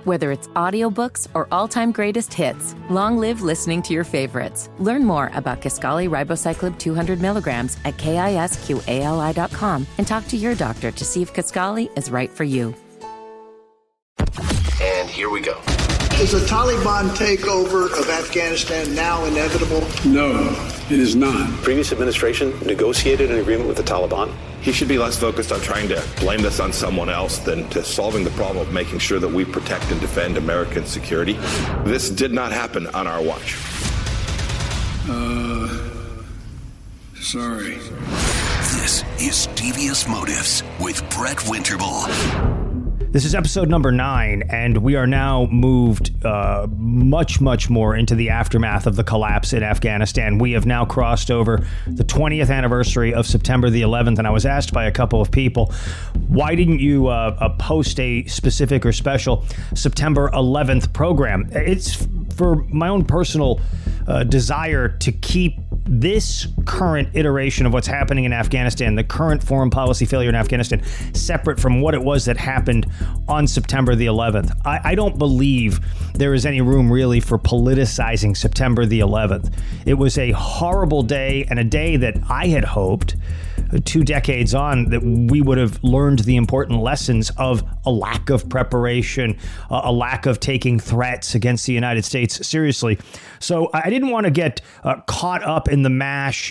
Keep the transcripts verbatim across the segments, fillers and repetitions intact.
Whether it's audiobooks or all-time greatest hits, long live listening to your favorites. Learn more about Kisqali Ribociclib two hundred milligrams at kisqali dot com and talk to your doctor to see if Kisqali is right for you. And here we go. Is the Taliban takeover of Afghanistan now inevitable? No, it is not. Previous administration negotiated an agreement with the Taliban. He should be less focused on trying to blame this on someone else than to solving the problem of making sure that we protect and defend American security. This did not happen on our watch. Uh, sorry. This is Devious Motives with Brett Winterble. This is episode number nine, and we are now moved uh, much, much more into the aftermath of the collapse in Afghanistan. We have now crossed over the twentieth anniversary of September the eleventh, and I was asked by a couple of people, why didn't you uh, uh, post a specific or special September eleventh program? It's for my own personal uh, desire to keep this current iteration of what's happening in Afghanistan, the current foreign policy failure in Afghanistan, separate from what it was that happened on September the eleventh. I, I don't believe there is any room really for politicizing September the eleventh. It was a horrible day, and a day that I had hoped two decades on that we would have learned the important lessons of a lack of preparation, uh, a lack of taking threats against the United States seriously. So I didn't want to get uh, caught up in the mash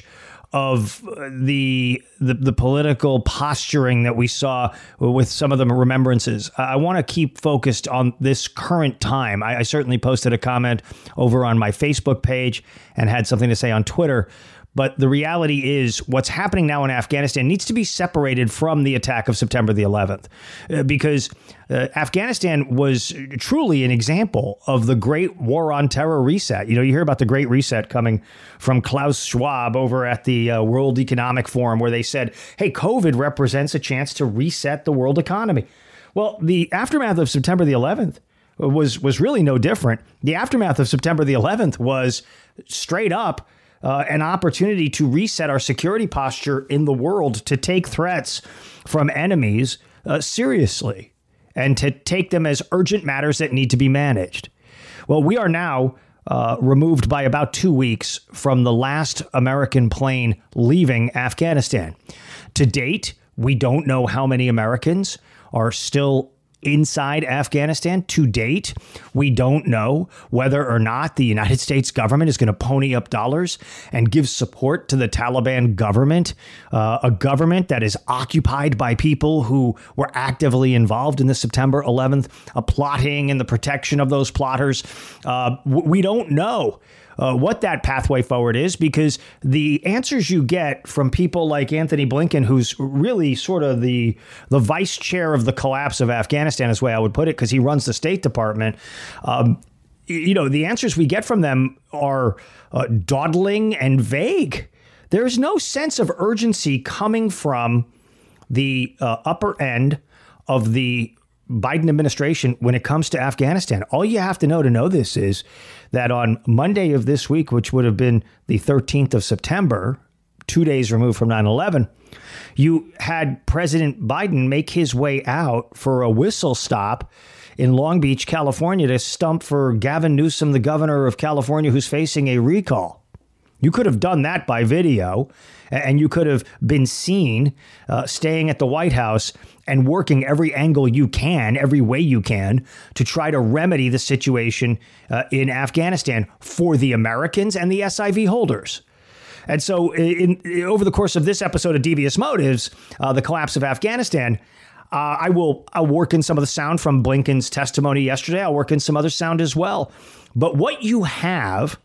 of the, the the political posturing that we saw with some of the remembrances. I want to keep focused on this current time. I, I certainly posted a comment over on my Facebook page and had something to say on Twitter. But the reality is what's happening now in Afghanistan needs to be separated from the attack of September the eleventh, uh, because uh, Afghanistan was truly an example of the great war on terror reset. You know, you hear about the great reset coming from Klaus Schwab over at the uh, World Economic Forum, where they said, hey, COVID represents a chance to reset the world economy. Well, the aftermath of September the eleventh was was really no different. The aftermath of September the eleventh was straight up Uh, an opportunity to reset our security posture in the world, to take threats from enemies uh, seriously and to take them as urgent matters that need to be managed. Well, we are now uh, removed by about two weeks from the last American plane leaving Afghanistan. To date, we don't know how many Americans are still inside Afghanistan. To date, we don't know whether or not the United States government is going to pony up dollars and give support to the Taliban government, uh, a government that is occupied by people who were actively involved in the September eleventh uh, plotting and the protection of those plotters. Uh, we don't know Uh, what that pathway forward is, because the answers you get from people like Anthony Blinken, who's really sort of the the vice chair of the collapse of Afghanistan, is the way I would put it, because he runs the State Department. Um, you know, the answers we get from them are uh, dawdling and vague. There's no sense of urgency coming from the uh, upper end of the Biden administration when it comes to Afghanistan. All you have to know to know this is that on Monday of this week, which would have been the thirteenth of September, two days removed from nine eleven, you had President Biden make his way out for a whistle stop in Long Beach, California, to stump for Gavin Newsom, the governor of California, who's facing a recall. You could have done that by video, and you could have been seen uh, staying at the White House and working every angle you can, every way you can, to try to remedy the situation uh, in Afghanistan for the Americans and the S I V holders. And so in, in, over the course of this episode of Devious Motives, uh, the collapse of Afghanistan, uh, I will I'll work in some of the sound from Blinken's testimony yesterday. I'll work in some other sound as well. But what you have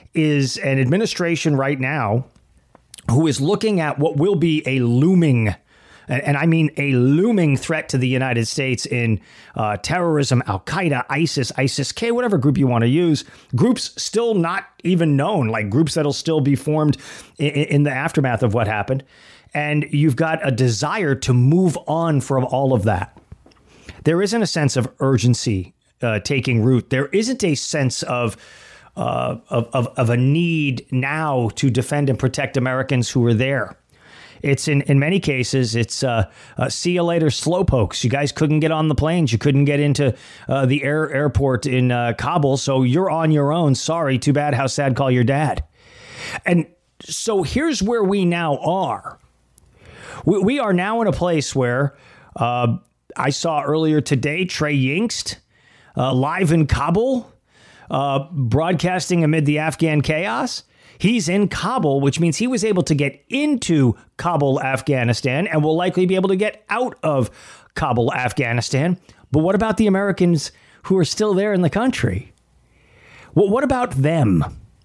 is an administration right now who is looking at what will be a looming, and I mean a looming threat to the United States in uh, terrorism, Al-Qaeda, ISIS, ISIS-K, whatever group you want to use, groups still not even known, like groups that'll still be formed in, in the aftermath of what happened. And you've got a desire to move on from all of that. There isn't a sense of urgency uh, taking root. There isn't a sense of Uh, of, of, of a need now to defend and protect Americans who are there. It's in, in many cases, it's uh, uh, see you later slowpokes. You guys couldn't get on the planes. You couldn't get into uh, the air airport in uh, Kabul. So you're on your own. Sorry. Too bad. How sad. Call your dad. And so here's where we now are. We, we are now in a place where uh, I saw earlier today, Trey Yingst uh, live in Kabul, uh, broadcasting amid the Afghan chaos. He's in Kabul, which means he was able to get into Kabul, Afghanistan, and will likely be able to get out of Kabul, Afghanistan. But what about the Americans who are still there in the country? Well, what about them?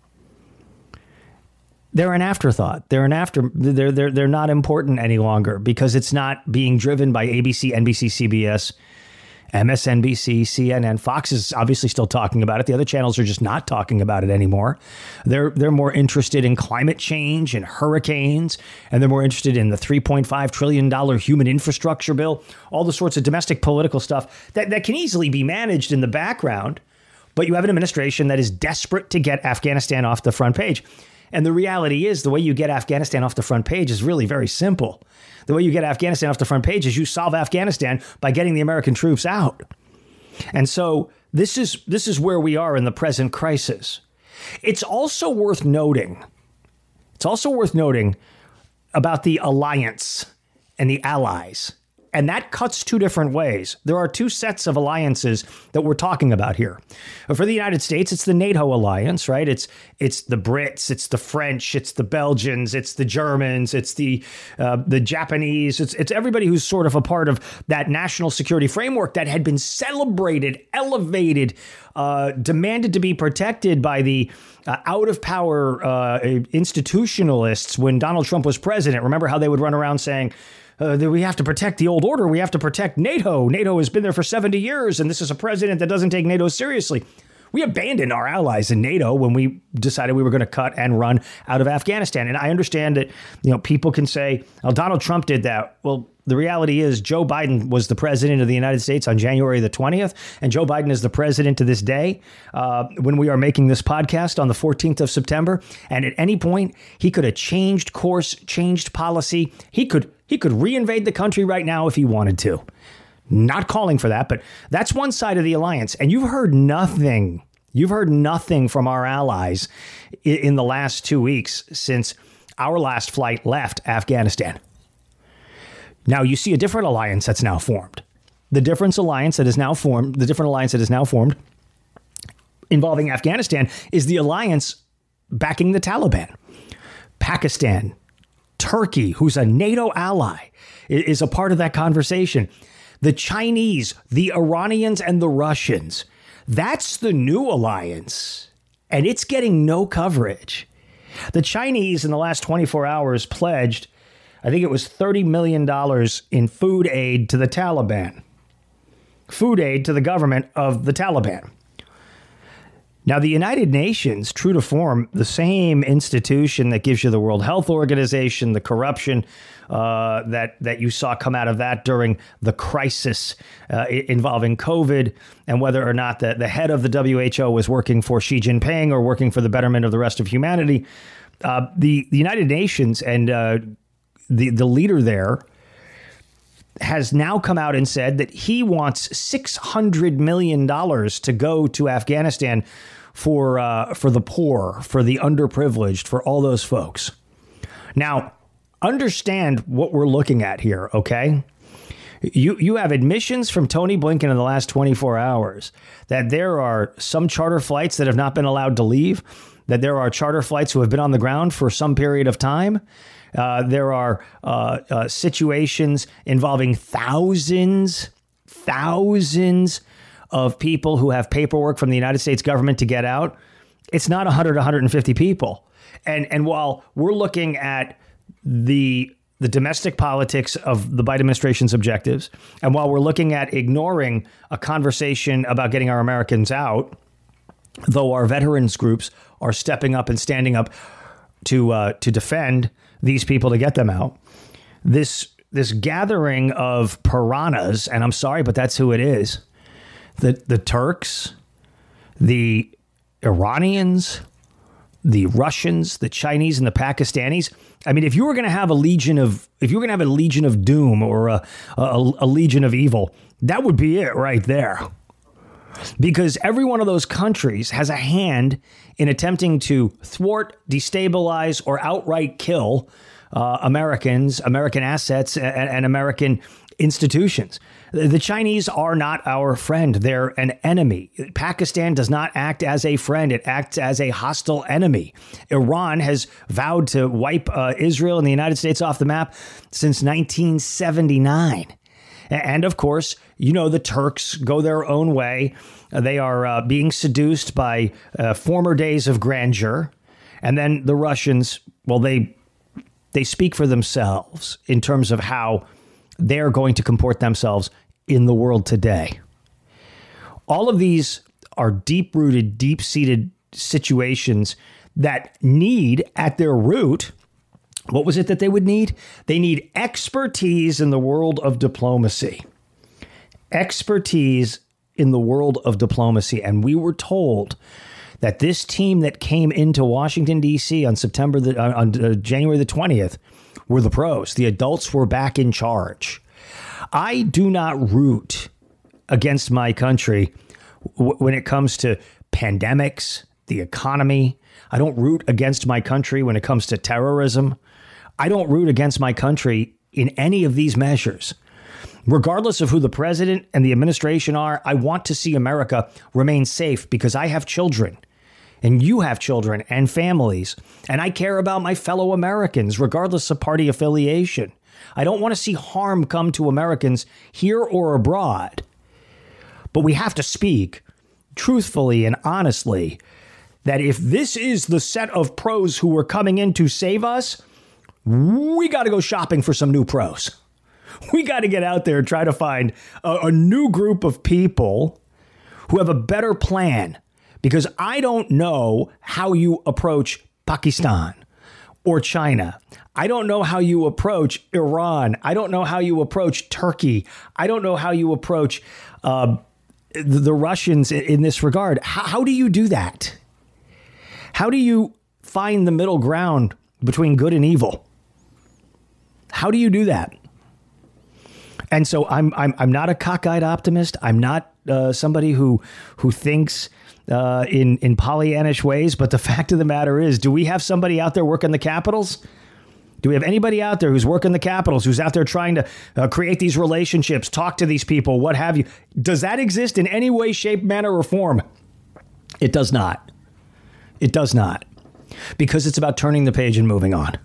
They're an afterthought. They're an after. They're they're they're not important any longer because it's not being driven by A B C, N B C, C B S, M S N B C, C N N. Fox is obviously still talking about it. The other channels are just not talking about it anymore. They're they're more interested in climate change and hurricanes, and they're more interested in the three point five trillion dollars human infrastructure bill, all the sorts of domestic political stuff that, that can easily be managed in the background. But you have an administration that is desperate to get Afghanistan off the front page. And the reality is the way you get Afghanistan off the front page is really very simple. The way you get Afghanistan off the front page is you solve Afghanistan by getting the American troops out. And so this is this is where we are in the present crisis. It's also worth noting. It's also worth noting about the alliance and the allies. And that cuts two different ways. There are two sets of alliances that we're talking about here. For the United States, it's the NATO alliance, right? It's it's the Brits, it's the French, it's the Belgians, it's the Germans, it's the uh, the Japanese. It's it's everybody who's sort of a part of that national security framework that had been celebrated, elevated, uh, demanded to be protected by the uh, out of power uh, institutionalists when Donald Trump was president. Remember how they would run around saying, Uh, that we have to protect the old order. We have to protect NATO. NATO has been there for seventy years, and this is a president that doesn't take NATO seriously. We abandoned our allies in NATO when we decided we were going to cut and run out of Afghanistan. And I understand that, you know, people can say, oh, Donald Trump did that. Well, the reality is Joe Biden was the president of the United States on January the twentieth, and Joe Biden is the president to this day uh, when we are making this podcast on the fourteenth of September. And at any point, he could have changed course, changed policy. He could he could reinvade the country right now if he wanted to. Not calling for that, but that's one side of the alliance. And you've heard nothing. You've heard nothing from our allies in, in the last two weeks since our last flight left Afghanistan. Now, you see a different alliance that's now formed. The different alliance that is now formed, the different alliance that is now formed involving Afghanistan is the alliance backing the Taliban. Pakistan, Turkey, who's a NATO ally, is a part of that conversation. The Chinese, the Iranians, and the Russians. That's the new alliance, and it's getting no coverage. The Chinese in the last twenty-four hours pledged, I think it was thirty million dollars in food aid to the Taliban. Food aid to the government of the Taliban. Now, the United Nations, true to form, the same institution that gives you the World Health Organization, the corruption uh, that that you saw come out of that during the crisis uh, involving COVID, and whether or not the, the head of the W H O was working for Xi Jinping or working for the betterment of the rest of humanity. Uh, the, the United Nations and uh, the, the leader there has now come out and said that he wants six hundred million dollars to go to Afghanistan for uh, for the poor, for the underprivileged, for all those folks. Now, understand what we're looking at here, okay? You you have admissions from Tony Blinken in the last twenty-four hours that there are some charter flights that have not been allowed to leave, that there are charter flights who have been on the ground for some period of time. Uh, there are uh, uh, situations involving thousands, thousands of people who have paperwork from the United States government to get out. It's not one hundred, one hundred fifty people. And and while we're looking at the the domestic politics of the Biden administration's objectives, and while we're looking at ignoring a conversation about getting our Americans out, though our veterans groups are stepping up and standing up to uh, to defend these people to get them out. This this gathering of piranhas, and I'm sorry, but that's who it is. The the Turks, the Iranians, the Russians, the Chinese, and the Pakistanis. I mean, if you were going to have a legion of, if you were going to have a legion of doom or a, a, a legion of evil, that would be it right there. Because every one of those countries has a hand in attempting to thwart, destabilize, or outright kill uh, Americans, American assets, and, and American institutions. The Chinese are not our friend. They're an enemy. Pakistan does not act as a friend. It acts as a hostile enemy. Iran has vowed to wipe uh, Israel and the United States off the map since nineteen seventy-nine. And of course, you know, the Turks go their own way. They are uh, being seduced by uh, former days of grandeur. And then the Russians, well, they they speak for themselves in terms of how they're going to comport themselves in the world today. All of these are deep-rooted, deep-seated situations that need, at their root, what was it that they would need? They need expertise in the world of diplomacy. Expertise in the world of diplomacy. And we were told that this team that came into Washington, D C on September the, uh, on uh, January the twentieth were the pros. The adults were back in charge. I do not root against my country w- when it comes to pandemics, the economy. I don't root against my country when it comes to terrorism. I don't root against my country in any of these measures. Regardless of who the president and the administration are, I want to see America remain safe because I have children and you have children and families, and I care about my fellow Americans, regardless of party affiliation. I don't want to see harm come to Americans here or abroad. But we have to speak truthfully and honestly that if this is the set of pros who are coming in to save us, we got to go shopping for some new pros. We got to get out there and try to find a, a new group of people who have a better plan, because I don't know how you approach Pakistan or China. I don't know how you approach Iran. I don't know how you approach Turkey. I don't know how you approach uh, the, the Russians in, in this regard. How, how do you do that? How do you find the middle ground between good and evil? How do you do that? And so I'm I'm I'm not a cockeyed optimist. I'm not uh, somebody who who thinks uh, in in Pollyannish ways. But the fact of the matter is, do we have somebody out there working the capitals? Do we have anybody out there who's working the capitals, who's out there trying to uh, create these relationships, talk to these people, what have you? Does that exist in any way, shape, manner, or form? It does not. It does not, because it's about turning the page and moving on.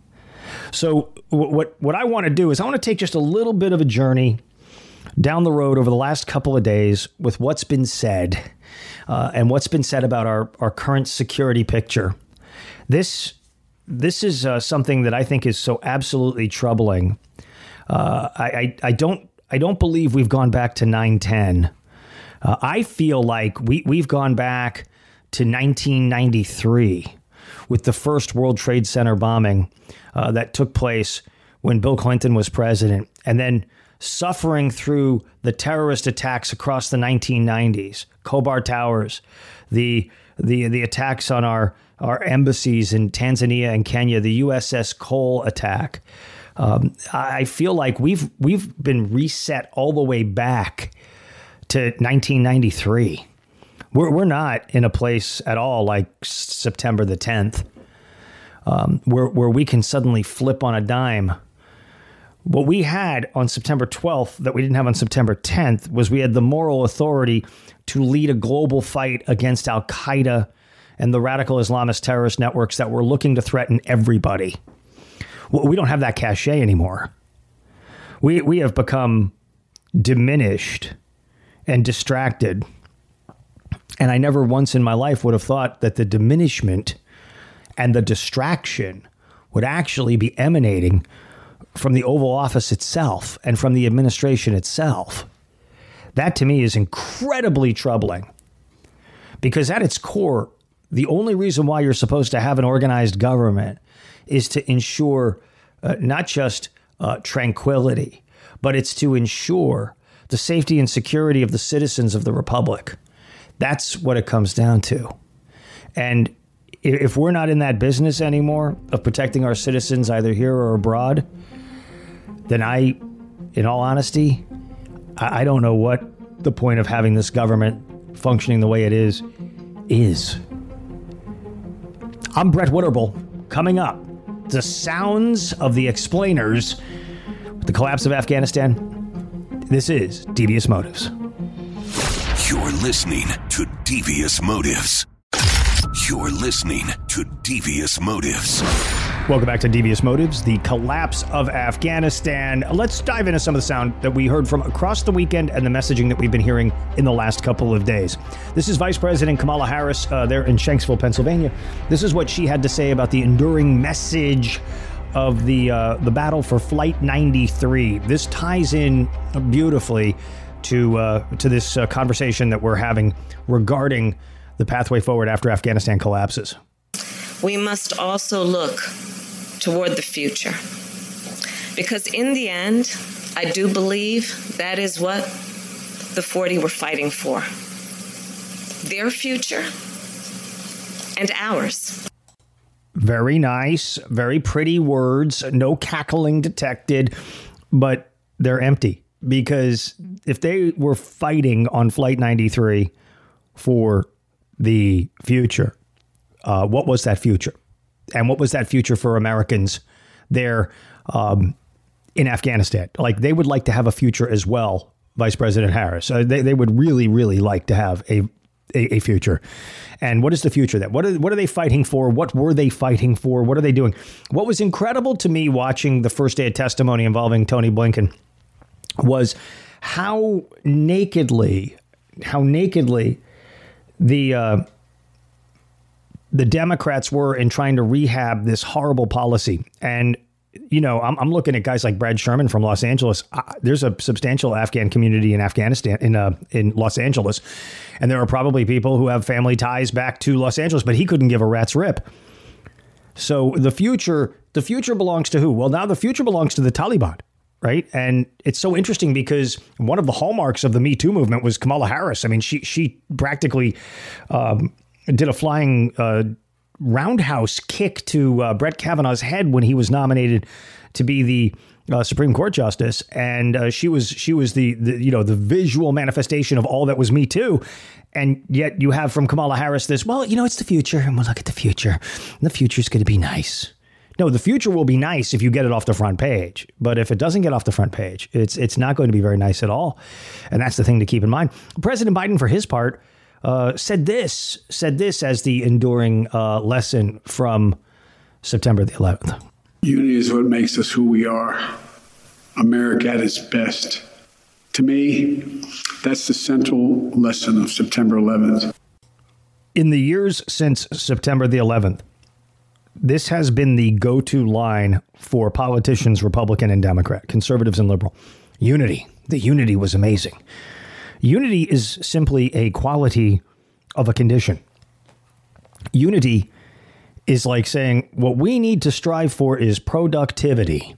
So what what I want to do is I want to take just a little bit of a journey down the road over the last couple of days with what's been said uh, and what's been said about our, our current security picture. This this is uh, something that I think is so absolutely troubling. Uh, I, I I don't I don't believe we've gone back to nine ten. Uh, I feel like we we've gone back to nineteen ninety-three with the first World Trade Center bombing Uh, that took place when Bill Clinton was president, and then suffering through the terrorist attacks across the nineteen nineties, Khobar Towers, the the the attacks on our our embassies in Tanzania and Kenya, the U S S Cole attack. Um, I feel like we've we've been reset all the way back to nineteen ninety-three. We're we're not in a place at all like September the tenth. Um, where where we can suddenly flip on a dime. What we had on September twelfth that we didn't have on September tenth was we had the moral authority to lead a global fight against Al-Qaeda and the radical Islamist terrorist networks that were looking to threaten everybody. Well, we don't have that cachet anymore. We we have become diminished and distracted. And I never once in my life would have thought that the diminishment and the distraction would actually be emanating from the Oval Office itself and from the administration itself. That to me is incredibly troubling, because at its core, the only reason why you're supposed to have an organized government is to ensure uh, not just uh, tranquility, but it's to ensure the safety and security of the citizens of the republic. That's what it comes down to. And if we're not in that business anymore of protecting our citizens either here or abroad, then I, in all honesty, I, I don't know what the point of having this government functioning the way it is is. I'm Brett Winterble. Coming up, the sounds of the explainers with the collapse of Afghanistan. This is Devious Motives. You're listening to Devious Motives. You're listening to Devious Motives. Welcome back to Devious Motives, the collapse of Afghanistan. Let's dive into some of the sound that we heard from across the weekend and the messaging that we've been hearing in the last couple of days. This is Vice President Kamala Harris uh, there in Shanksville, Pennsylvania. This is what she had to say about the enduring message of the uh, the battle for Flight ninety-three. This ties in beautifully to uh, to this uh, conversation that we're having regarding the pathway forward after Afghanistan collapses. We must also look toward the future, because in the end, I do believe that is what the forty were fighting for. Their future and ours. Very nice, very pretty words, no cackling detected, but they're empty, because if they were fighting on Flight ninety-three for the future, uh, what was that future? And what was that future for Americans there um, in Afghanistan? Like, they would like to have a future as well, Vice President Harris. Uh, they, they would really, really like to have a, a, a future. And what is the future then? What are, what are they fighting for? What were they fighting for? What are they doing? What was incredible to me watching the first day of testimony involving Tony Blinken was how nakedly, how nakedly the... Uh, the Democrats were in trying to rehab this horrible policy. And, you know, I'm, I'm looking at guys like Brad Sherman from Los Angeles. Uh, there's a substantial Afghan community in Afghanistan, in uh, in Los Angeles. And there are probably people who have family ties back to Los Angeles, but he couldn't give a rat's rip. So the future, the future belongs to who? Well, now the future belongs to the Taliban, right? And it's so interesting because one of the hallmarks of the Me Too movement was Kamala Harris. I mean, she, she practically... Um, did a flying uh, roundhouse kick to uh, Brett Kavanaugh's head when he was nominated to be the uh, Supreme Court justice, and uh, she was she was the, the you know the visual manifestation of all that was Me Too. And yet you have from Kamala Harris this, well, you know, it's the future, and we'll look at the future. And the future's going to be nice. No, the future will be nice if you get it off the front page. But if it doesn't get off the front page, it's it's not going to be very nice at all. And that's the thing to keep in mind. President Biden, for his part, Uh, said this, said this as the enduring uh, lesson from September the eleventh. Unity is what makes us who we are. America at its best. To me, that's the central lesson of September eleventh. In the years since September the eleventh, this has been the go-to line for politicians, Republican and Democrat, conservatives and liberal. Unity. The unity was amazing. Unity is simply a quality of a condition. Unity is like saying what we need to strive for is productivity.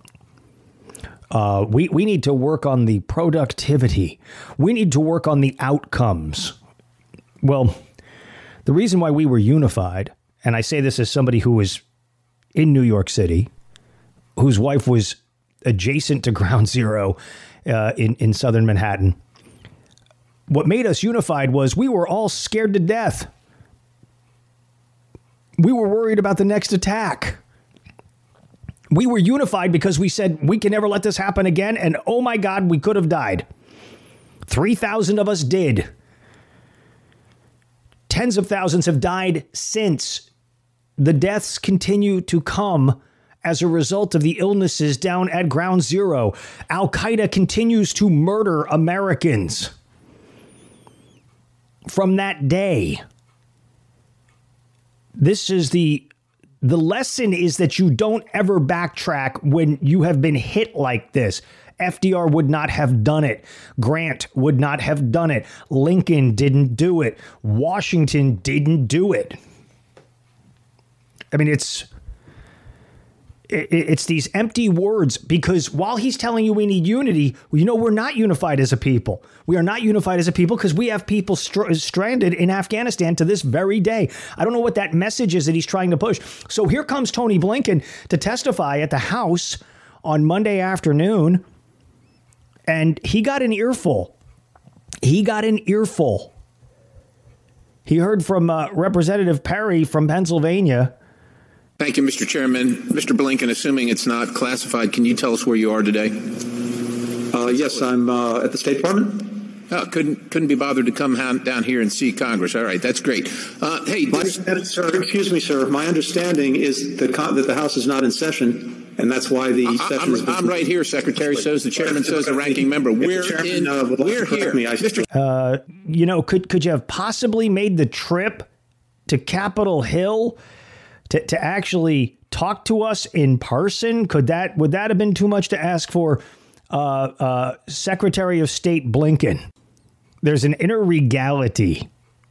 Uh, we, we need to work on the productivity. We need to work on the outcomes. Well, the reason why we were unified, and I say this as somebody who was in New York City, whose wife was adjacent to Ground Zero uh, in, in southern Manhattan, what made us unified was we were all scared to death. We were worried about the next attack. We were unified because we said we can never let this happen again. And oh my God, we could have died. three thousand of us did. Tens of thousands have died since. The deaths continue to come as a result of the illnesses down at Ground Zero. Al-Qaeda continues to murder Americans. From that day, this is the the lesson is that you don't ever backtrack when you have been hit like this. F D R would not have done it. Grant would not have done it. Lincoln didn't do it. Washington didn't do it. I mean, it's it's these empty words, because while he's telling you we need unity, you know, we're not unified as a people. We are not unified as a people because we have people str- stranded in Afghanistan to this very day. I don't know what that message is that he's trying to push. So here comes Tony Blinken to testify at the House on Monday afternoon, and he got an earful. He got an earful. He heard from uh, Representative Perry from Pennsylvania. Thank you, Mister Chairman. Mister Blinken, assuming it's not classified, can you tell us where you are today? Uh, yes, I'm uh, at the State Department. Oh, couldn't couldn't be bothered to come down here and see Congress. All right, that's great. Uh, hey, My, this, sir, excuse me, sir. My understanding is that, that the House is not in session, and that's why the I, session I'm, I'm right here, Secretary. So is the chairman, so is the ranking member. We're chairman, in. Uh, we're here, me, I, Mister Uh, you know, could could you have possibly made the trip to Capitol Hill to to actually talk to us in person? Could that would that have been too much to ask for, uh, uh, Secretary of State Blinken? There's an inner regality,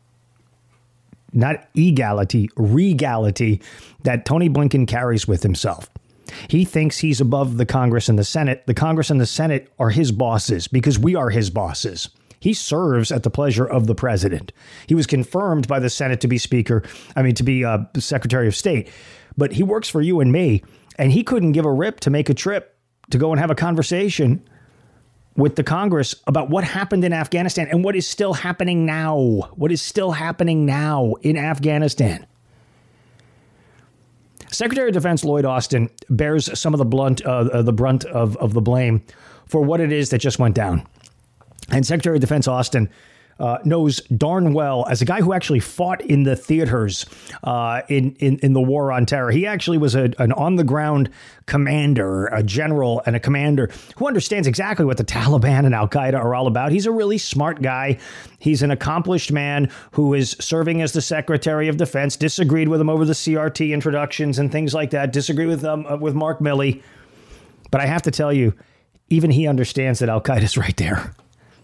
not egality, regality that Tony Blinken carries with himself. He thinks he's above the Congress and the Senate. The Congress and the Senate are his bosses because we are his bosses. He serves at the pleasure of the president. He was confirmed by the Senate to be Speaker, I mean, to be uh, Secretary of State. But he works for you and me, and he couldn't give a rip to make a trip to go and have a conversation with the Congress about what happened in Afghanistan and what is still happening now. What is still happening now in Afghanistan. Secretary of Defense Lloyd Austin bears some of the blunt, uh, the brunt of, of the blame for what it is that just went down. And Secretary of Defense Austin uh, knows darn well, as a guy who actually fought in the theaters uh, in, in in the war on terror. He actually was a, an on-the-ground commander, a general and a commander who understands exactly what the Taliban and Al-Qaeda are all about. He's a really smart guy. He's an accomplished man who is serving as the Secretary of Defense, disagreed with him over the C R T introductions and things like that, disagreed with, um, uh, with Mark Milley. But I have to tell you, even he understands that Al-Qaeda is right there.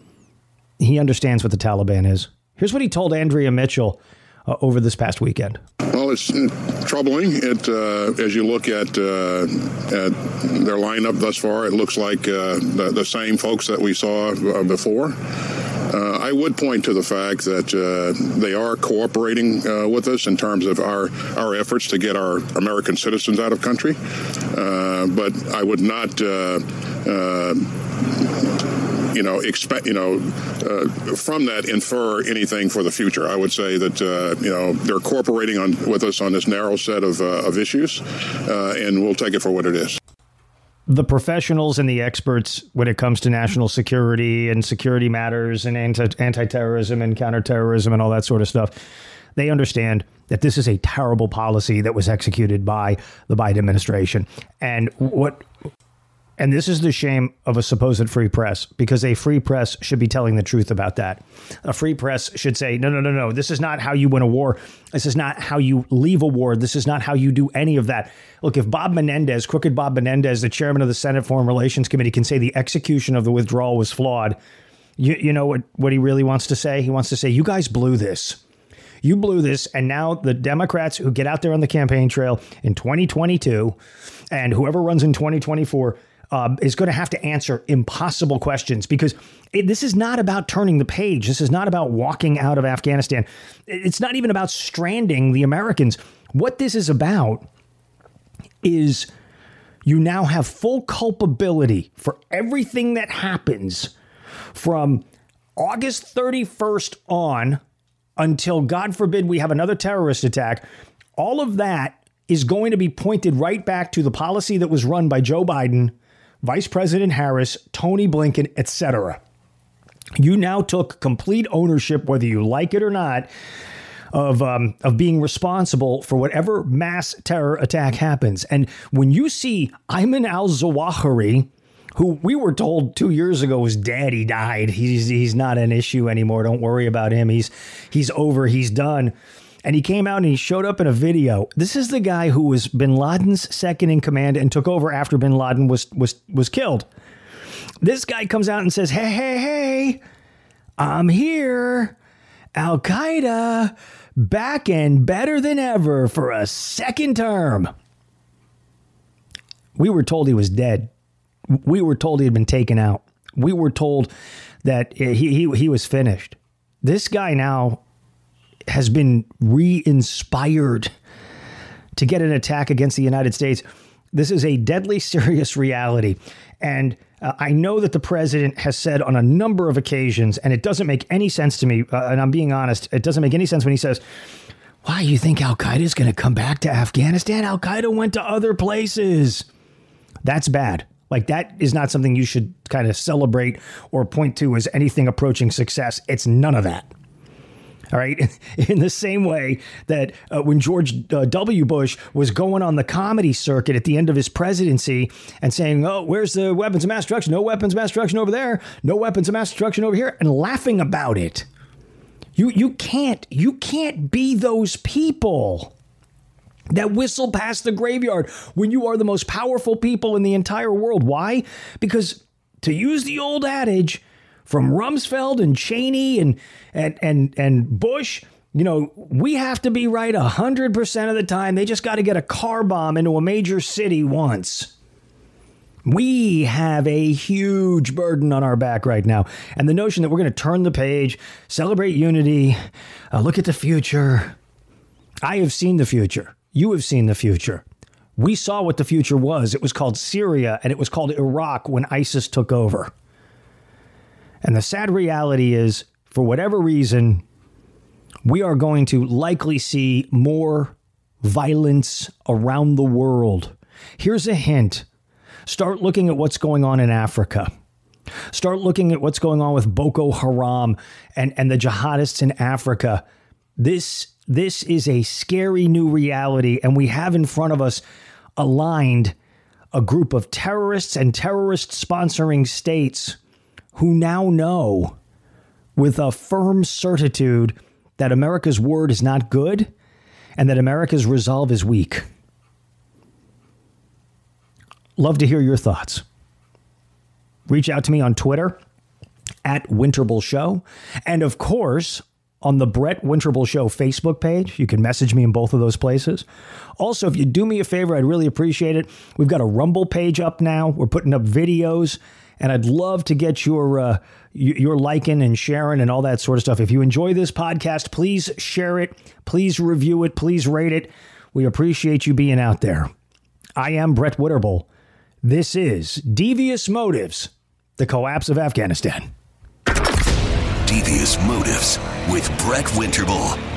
He understands what the Taliban is. Here's what he told Andrea Mitchell uh, over this past weekend. Well, it's uh, troubling. It, uh, as you look at, uh, at their lineup thus far, it looks like uh, the, the same folks that we saw uh, before. Uh, I would point to the fact that uh, they are cooperating uh, with us in terms of our, our efforts to get our American citizens out of country. Uh, but I would not uh, uh, you know, expect, you know, uh, from that infer anything for the future. I would say that, uh, you know, they're cooperating on with us on this narrow set of, uh, of issues, uh, and we'll take it for what it is. The professionals and the experts when it comes to national security and security matters and anti- anti-terrorism and counterterrorism and all that sort of stuff, they understand that this is a terrible policy that was executed by the Biden administration. And what... And this is the shame of a supposed free press, because a free press should be telling the truth about that. A free press should say, no, no, no, no, this is not how you win a war. This is not how you leave a war. This is not how you do any of that. Look, if Bob Menendez, crooked Bob Menendez, the chairman of the Senate Foreign Relations Committee, can say the execution of the withdrawal was flawed, you, you know what, what he really wants to say? He wants to say, you guys blew this. You blew this, and now the Democrats who get out there on the campaign trail in twenty twenty-two and whoever runs in twenty twenty-four Um, is going to have to answer impossible questions, because it, this is not about turning the page. This is not about walking out of Afghanistan. It's not even about stranding the Americans. What this is about is you now have full culpability for everything that happens from August thirty-first on until, God forbid, we have another terrorist attack. All of that is going to be pointed right back to the policy that was run by Joe Biden, Vice President Harris, Tony Blinken, et cetera. You now took complete ownership, whether you like it or not, of um, of being responsible for whatever mass terror attack happens. And when you see Ayman al-Zawahiri, who we were told two years ago his daddy died, he's he's not an issue anymore. Don't worry about him. He's he's over. He's done. And he came out and he showed up in a video. This is the guy who was bin Laden's second in command and took over after bin Laden was was was killed. This guy comes out and says, hey, hey, hey, I'm here. Al-Qaeda back and better than ever for a second term. We were told he was dead. We were told he had been taken out. We were told that he, he, he was finished. This guy now has been re-inspired to get an attack against the United States. This is a deadly serious reality. And uh, I know that the president has said on a number of occasions, and it doesn't make any sense to me, uh, and I'm being honest, it doesn't make any sense when he says, why, you think Al-Qaeda is going to come back to Afghanistan? Al-Qaeda went to other places. That's bad. Like, that is not something you should kind of celebrate or point to as anything approaching success. It's none of that. All right. In the same way that uh, when George uh, W. Bush was going on the comedy circuit at the end of his presidency and saying, oh, where's the weapons of mass destruction? No weapons of mass destruction over there. No weapons of mass destruction over here. And laughing about it. You you can't you can't be those people that whistle past the graveyard when you are the most powerful people in the entire world. Why? Because, to use the old adage from Rumsfeld and Cheney and and and and Bush, you know, we have to be right one hundred percent of the time. They just got to get a car bomb into a major city once. We have a huge burden on our back right now. And the notion that we're going to turn the page, celebrate unity, uh, look at the future. I have seen the future. You have seen the future. We saw what the future was. It was called Syria and it was called Iraq when ISIS took over. And the sad reality is, for whatever reason, we are going to likely see more violence around the world. Here's a hint. Start looking at what's going on in Africa. Start looking at what's going on with Boko Haram and, and the jihadists in Africa. This, this is a scary new reality, and we have in front of us aligned a group of terrorists and terrorist-sponsoring states who now know with a firm certitude that America's word is not good and that America's resolve is weak. Love to hear your thoughts. Reach out to me on Twitter at Winterble Show. And of course, on the Brett Winterble Show Facebook page. You can message me in both of those places. Also, if you do me a favor, I'd really appreciate it. We've got a Rumble page up now. We're putting up videos. And I'd love to get your uh, your liking and sharing and all that sort of stuff. If you enjoy this podcast, please share it. Please review it. Please rate it. We appreciate you being out there. I am Brett Winterble. This is Devious Motives, the collapse of Afghanistan. Devious Motives with Brett Winterble.